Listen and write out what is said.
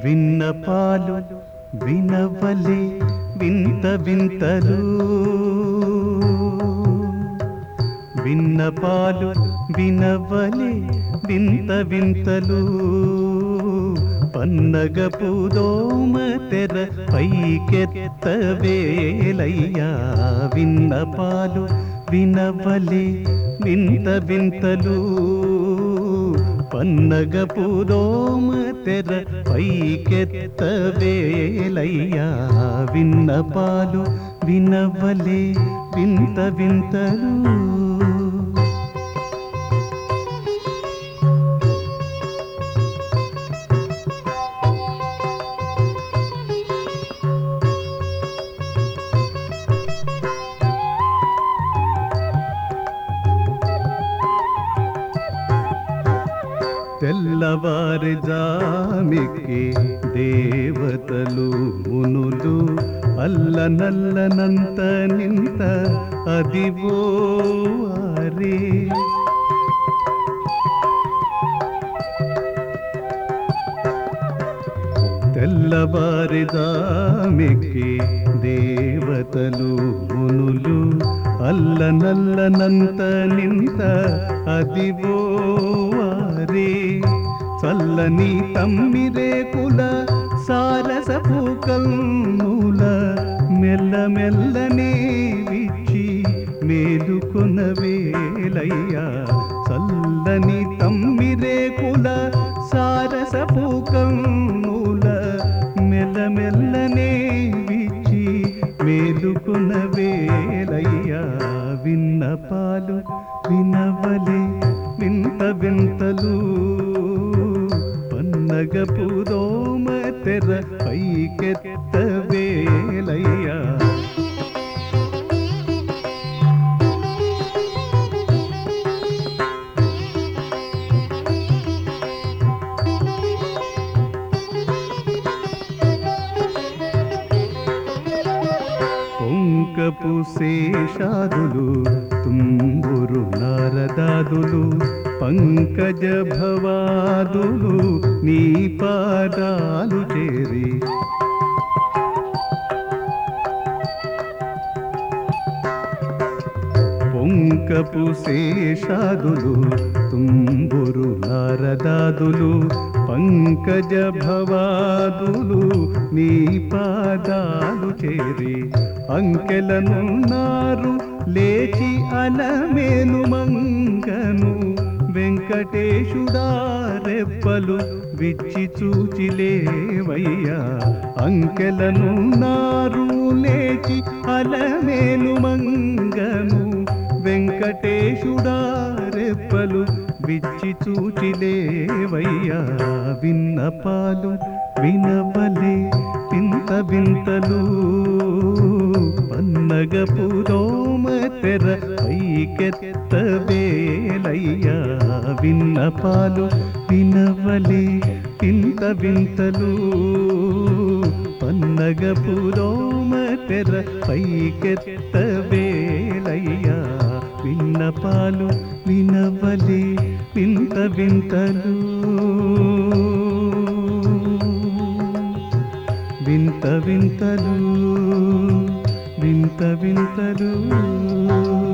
విన్నపాలు వినవలే వింత వింతలు, విన్నపాలు వినవలే వింత వింతలు, పన్నగపు దోమ తెర పైకెత్తవేలయ్యా. విన్నపాలు వినవలే వింత వింతలు, పన్నగపు దోమ తెర పైకెత్తవేలయ్యా. విన్నపాలు వినవలే వింత వింతలు. తెల్లవారుజామెక్కి దేవతలు మునులు అల్లనల్లనంత నింత అదివో వారే. తెల్లవారుజామెక్కి దేవతలు మునులు అల్లనల్లనంత నింత అదివో వారే. చల్లని తమ్మిరేకుల సారసపు కన్నుల మెల్లమెల్లనే విచ్చి మేలుకొనవేలయ్యా. చల్లని తమ్మిరేకుల సారసపు కన్నుల మెల్లమెల్లనే విచ్చి మేలుకొనవేలయ్యా. విన్నపాలు వినవలే వింత వింతలు, పన్నగపు దోమ తెర పైకెత్తవేలయ్యా. పొంకపు శేషాదులు తుంబురు నారదాదులు పంకజ భవాదులు నీ పాదాలు చేరి. పొంకపు శేషాదులు తుంబురు నారదాదులు పంకజ భవాదులు నీ పాదాలు చేరి. అంకెలనున్నారు లేచి అలమేలు మంగను వెంకటేశుడా రెప్పలు విచ్చి చూచిలేవయ్యా. అంకెలనున్నారు లేచి అలమేలు మంగను వెంకటేశుడా రెప్పలు విచ్చి చూచిలేవయ్యా. విన్నపాలు వినవలే వింత వింతలు, పన్నగపు దోమ తెర పైకెత్తవేలయ్యా. విన్నపాలు వినవలే వింత వింతలు, పన్నగపు దోమ తెర పైకెత్తవేలయ్యా. విన్నపాలు వినవలే వింత వింతలు, వింత వింతలు, వింత వింతలు.